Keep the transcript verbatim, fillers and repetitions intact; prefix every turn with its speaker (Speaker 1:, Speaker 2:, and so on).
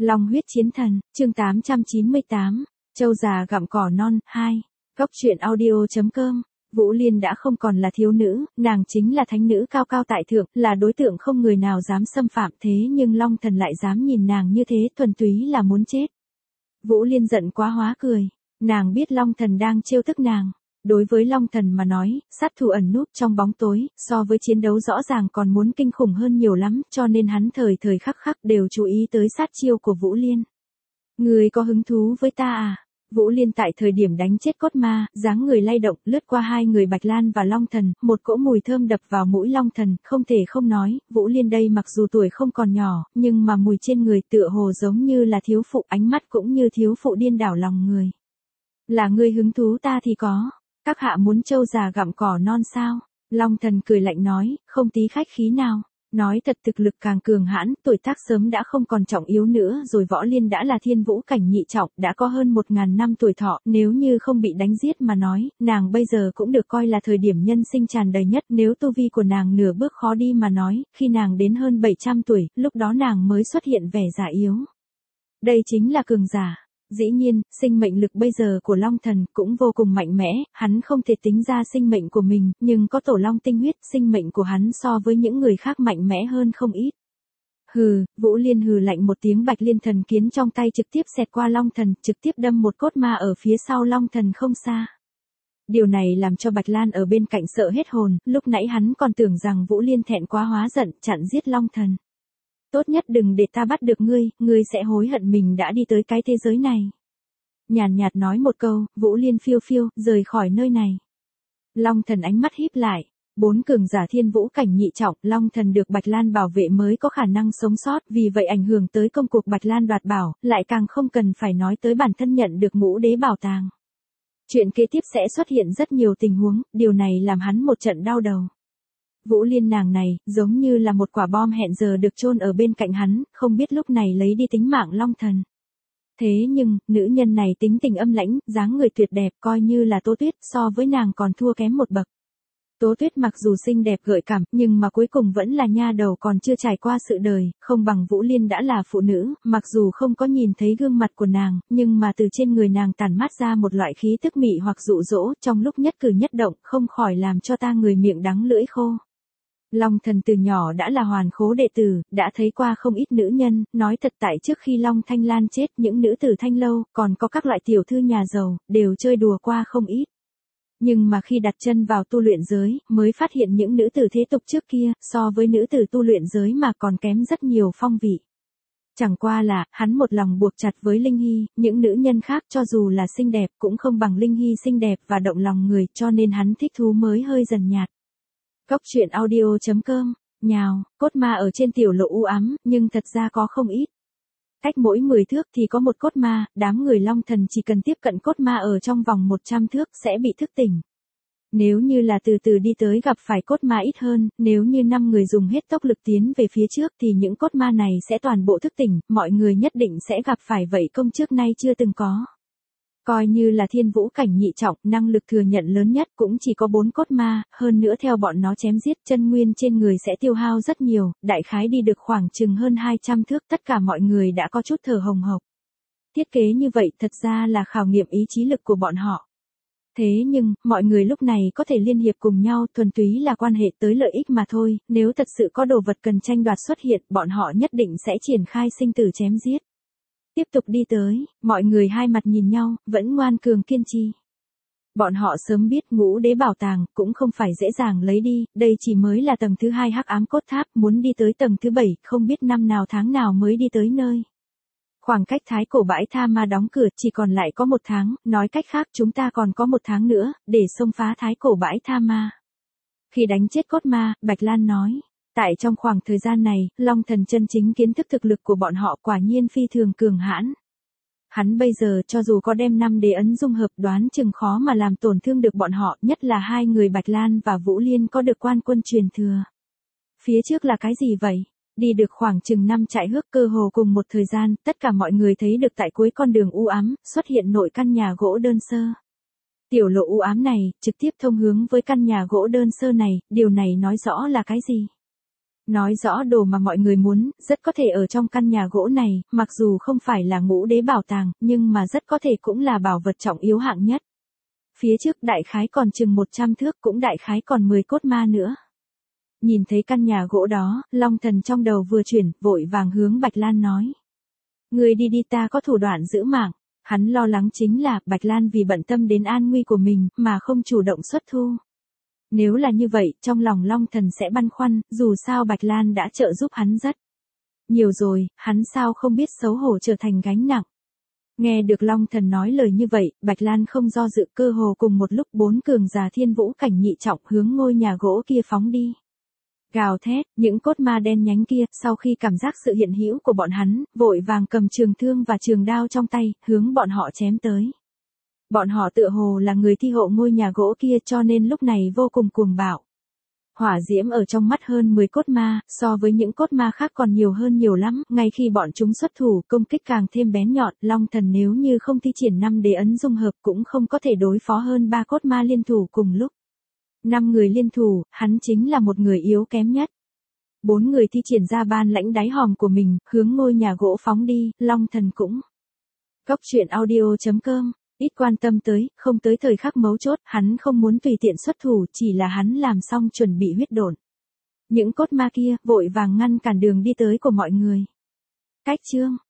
Speaker 1: Long huyết chiến thần, chương tám trăm chín mươi tám, Trâu già gặm cỏ non, hai. Góc truyện audio chấm com. Vũ Liên đã không còn là thiếu nữ, nàng chính là thánh nữ cao cao tại thượng, là đối tượng không người nào dám xâm phạm, thế nhưng Long Thần lại dám nhìn nàng như thế, thuần túy là muốn chết. Vũ Liên giận quá hóa cười, nàng biết Long Thần đang trêu tức nàng. Đối với Long Thần mà nói, sát thủ ẩn núp trong bóng tối, so với chiến đấu rõ ràng còn muốn kinh khủng hơn nhiều lắm, cho nên hắn thời thời khắc khắc đều chú ý tới sát chiêu của Vũ Liên. Người có hứng thú với ta à? Vũ Liên tại thời điểm đánh chết cốt ma, dáng người lay động, lướt qua hai người Bạch Lan và Long Thần, một cỗ mùi thơm đập vào mũi Long Thần, không thể không nói, Vũ Liên đây mặc dù tuổi không còn nhỏ, nhưng mà mùi trên người tựa hồ giống như là thiếu phụ, ánh mắt cũng như thiếu phụ điên đảo lòng người. Là ngươi hứng thú ta thì có. Các hạ muốn trâu già gặm cỏ non sao? Long Thần cười lạnh nói, không tí khách khí nào. Nói thật, thực lực càng cường hãn, tuổi tác sớm đã không còn trọng yếu nữa rồi. Võ Liên đã là thiên vũ cảnh nhị trọng, đã có hơn một ngàn năm tuổi thọ, nếu như không bị đánh giết mà nói, nàng bây giờ cũng được coi là thời điểm nhân sinh tràn đầy nhất. Nếu tu vi của nàng nửa bước khó đi mà nói, khi nàng đến hơn bảy trăm tuổi, lúc đó nàng mới xuất hiện vẻ già yếu. Đây chính là cường giả. Dĩ nhiên, sinh mệnh lực bây giờ của Long Thần cũng vô cùng mạnh mẽ, hắn không thể tính ra sinh mệnh của mình, nhưng có tổ long tinh huyết, sinh mệnh của hắn so với những người khác mạnh mẽ hơn không ít. Hừ, Vũ Liên hừ lạnh một tiếng, Bạch Liên thần kiếm trong tay trực tiếp xẹt qua Long Thần, trực tiếp đâm một cốt ma ở phía sau Long Thần không xa. Điều này làm cho Bạch Lan ở bên cạnh sợ hết hồn, lúc nãy hắn còn tưởng rằng Vũ Liên thẹn quá hóa giận, chặn giết Long Thần. Tốt nhất đừng để ta bắt được ngươi, ngươi sẽ hối hận mình đã đi tới cái thế giới này. Nhàn nhạt nói một câu, Vũ Liên phiêu phiêu, rời khỏi nơi này. Long Thần ánh mắt híp lại, bốn cường giả thiên vũ cảnh nhị trọng, Long Thần được Bạch Lan bảo vệ mới có khả năng sống sót, vì vậy ảnh hưởng tới công cuộc Bạch Lan đoạt bảo, lại càng không cần phải nói tới bản thân nhận được ngũ đế bảo tàng. Chuyện kế tiếp sẽ xuất hiện rất nhiều tình huống, điều này làm hắn một trận đau đầu. Vũ Liên nàng này, giống như là một quả bom hẹn giờ được chôn ở bên cạnh hắn, không biết lúc này lấy đi tính mạng Long Thần. Thế nhưng, nữ nhân này tính tình âm lãnh, dáng người tuyệt đẹp, coi như là Tố Tuyết, so với nàng còn thua kém một bậc. Tố Tuyết mặc dù xinh đẹp gợi cảm, nhưng mà cuối cùng vẫn là nha đầu còn chưa trải qua sự đời, không bằng Vũ Liên đã là phụ nữ, mặc dù không có nhìn thấy gương mặt của nàng, nhưng mà từ trên người nàng tản mát ra một loại khí tức mị hoặc dụ dỗ, trong lúc nhất cử nhất động, không khỏi làm cho ta người miệng đắng lưỡi khô. Long Thần từ nhỏ đã là hoàn khố đệ tử, đã thấy qua không ít nữ nhân, nói thật tại trước khi Long Thanh Lan chết, những nữ tử thanh lâu, còn có các loại tiểu thư nhà giàu, đều chơi đùa qua không ít. Nhưng mà khi đặt chân vào tu luyện giới, mới phát hiện những nữ tử thế tục trước kia, so với nữ tử tu luyện giới mà còn kém rất nhiều phong vị. Chẳng qua là, hắn một lòng buộc chặt với Linh Hy, những nữ nhân khác cho dù là xinh đẹp cũng không bằng Linh Hy xinh đẹp và động lòng người, cho nên hắn thích thú mới hơi dần nhạt. Góc truyện audio chấm com, nhào, cốt ma ở trên tiểu lộ u ám, nhưng thật ra có không ít. Cách mỗi mười thước thì có một cốt ma, đám người Long Thần chỉ cần tiếp cận cốt ma ở trong vòng một trăm thước sẽ bị thức tỉnh. Nếu như là từ từ đi tới gặp phải cốt ma ít hơn, nếu như năm người dùng hết tốc lực tiến về phía trước thì những cốt ma này sẽ toàn bộ thức tỉnh, mọi người nhất định sẽ gặp phải vậy công trước nay chưa từng có. Coi như là thiên vũ cảnh nhị trọng, năng lực thừa nhận lớn nhất cũng chỉ có bốn cốt ma, hơn nữa theo bọn nó chém giết, chân nguyên trên người sẽ tiêu hao rất nhiều, đại khái đi được khoảng chừng hơn hai trăm thước, tất cả mọi người đã có chút thở hồng hộc. Thiết kế như vậy thật ra là khảo nghiệm ý chí lực của bọn họ. Thế nhưng, mọi người lúc này có thể liên hiệp cùng nhau, thuần túy là quan hệ tới lợi ích mà thôi, nếu thật sự có đồ vật cần tranh đoạt xuất hiện, bọn họ nhất định sẽ triển khai sinh tử chém giết. Tiếp tục đi tới, mọi người hai mặt nhìn nhau, vẫn ngoan cường kiên trì. Bọn họ sớm biết ngũ đế bảo tàng, cũng không phải dễ dàng lấy đi, đây chỉ mới là tầng thứ hai hắc ám cốt tháp, muốn đi tới tầng thứ bảy, không biết năm nào tháng nào mới đi tới nơi. Khoảng cách thái cổ bãi tha ma đóng cửa, chỉ còn lại có một tháng, nói cách khác chúng ta còn có một tháng nữa, để xông phá thái cổ bãi tha ma. Khi đánh chết cốt ma, Bạch Lan nói. Tại trong khoảng thời gian này, Long Thần chân chính kiến thức thực lực của bọn họ quả nhiên phi thường cường hãn. Hắn bây giờ cho dù có đem năm đế ấn dung hợp đoán chừng khó mà làm tổn thương được bọn họ, nhất là hai người Bạch Lan và Vũ Liên có được quan quân truyền thừa. Phía trước là cái gì vậy? Đi được khoảng chừng năm trại hước cơ hồ cùng một thời gian, tất cả mọi người thấy được tại cuối con đường u ám, xuất hiện nội căn nhà gỗ đơn sơ. Tiểu lộ u ám này, trực tiếp thông hướng với căn nhà gỗ đơn sơ này, điều này nói rõ là cái gì? Nói rõ đồ mà mọi người muốn, rất có thể ở trong căn nhà gỗ này, mặc dù không phải là ngũ đế bảo tàng, nhưng mà rất có thể cũng là bảo vật trọng yếu hạng nhất. Phía trước đại khái còn chừng một trăm thước, cũng đại khái còn mười cốt ma nữa. Nhìn thấy căn nhà gỗ đó, Long Thần trong đầu vừa chuyển, vội vàng hướng Bạch Lan nói. Người đi đi, ta có thủ đoạn giữ mạng. Hắn lo lắng chính là Bạch Lan vì bận tâm đến an nguy của mình mà không chủ động xuất thu. Nếu là như vậy, trong lòng Long Thần sẽ băn khoăn, dù sao Bạch Lan đã trợ giúp hắn rất nhiều rồi, hắn sao không biết xấu hổ trở thành gánh nặng. Nghe được Long Thần nói lời như vậy, Bạch Lan không do dự, cơ hồ cùng một lúc bốn cường giả thiên vũ cảnh nhị trọng hướng ngôi nhà gỗ kia phóng đi. Gào thét, những cốt ma đen nhánh kia, sau khi cảm giác sự hiện hữu của bọn hắn, vội vàng cầm trường thương và trường đao trong tay, hướng bọn họ chém tới. Bọn họ tựa hồ là người thi hộ ngôi nhà gỗ kia, cho nên lúc này vô cùng cuồng bạo. Hỏa diễm ở trong mắt hơn mười cốt ma, so với những cốt ma khác còn nhiều hơn nhiều lắm, ngay khi bọn chúng xuất thủ, công kích càng thêm bén nhọn, Long Thần nếu như không thi triển năm đế ấn dung hợp cũng không có thể đối phó hơn ba cốt ma liên thủ cùng lúc. Năm người liên thủ, hắn chính là một người yếu kém nhất. Bốn người thi triển ra ban lãnh đáy hòm của mình, hướng ngôi nhà gỗ phóng đi, Long Thần cũng. Cốc truyện audio chấm com, ít quan tâm tới, không tới thời khắc mấu chốt, hắn không muốn tùy tiện xuất thủ, chỉ là hắn làm xong chuẩn bị huyết độn. Những cốt ma kia, vội vàng ngăn cản đường đi tới của mọi người. Cách chương.